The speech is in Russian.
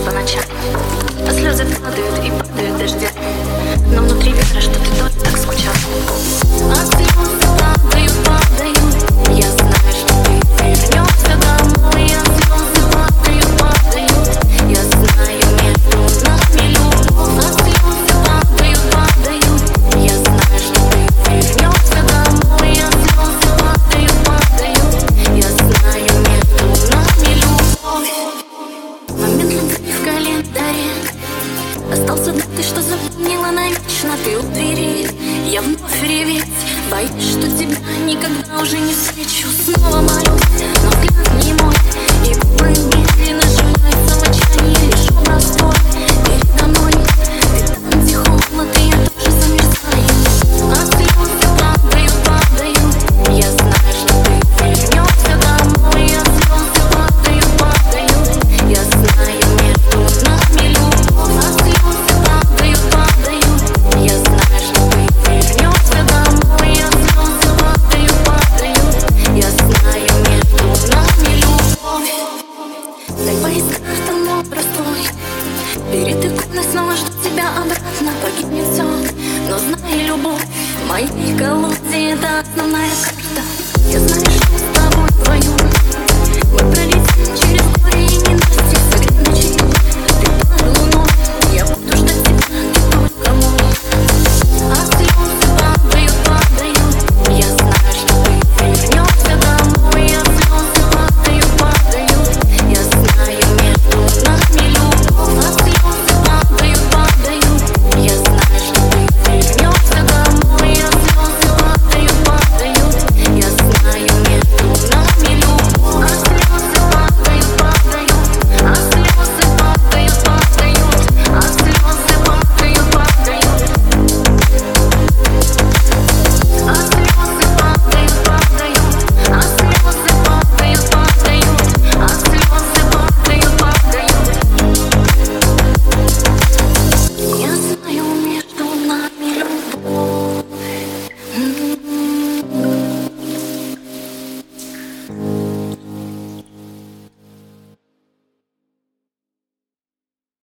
по ночам, а слезы падают и падают дождя. Но внутри ветра, что ты тоже так скучал. А слезы падают, падают. Я знаю, что ты вернешься домой. А слезы падают, падают. Я знаю, между нами любовь. А слезы падают, падают. Я знаю, что ты вернешься домой. А слезы падают, падают. Я знаю, между нами любовь. Момент любви в календаре остался даты, что запомнила навечно. Ты у двери, я вновь реветь. Боюсь, что тебя никогда уже не встречу. Снова молюсь, но взгляд не мой. И губы медленно сжимаются в отчаянии. Лишь образ твой передо мной. Ты там, где холод, и я тоже замерзаю. А слезы падают, падают. Я знаю, что ты вернешься домой. А слезы падают, падают. Я знаю, между нами любовь. А слезы падают, падают. Я знаю, что ты вернешься домой. А слезы падают, падают. Я знаю, между нами любовь. Дай поискать тому простой. Перед иконой снова жду тебя обратно. Погибнет все, но знай, любовь в моей колоде — это основная карта.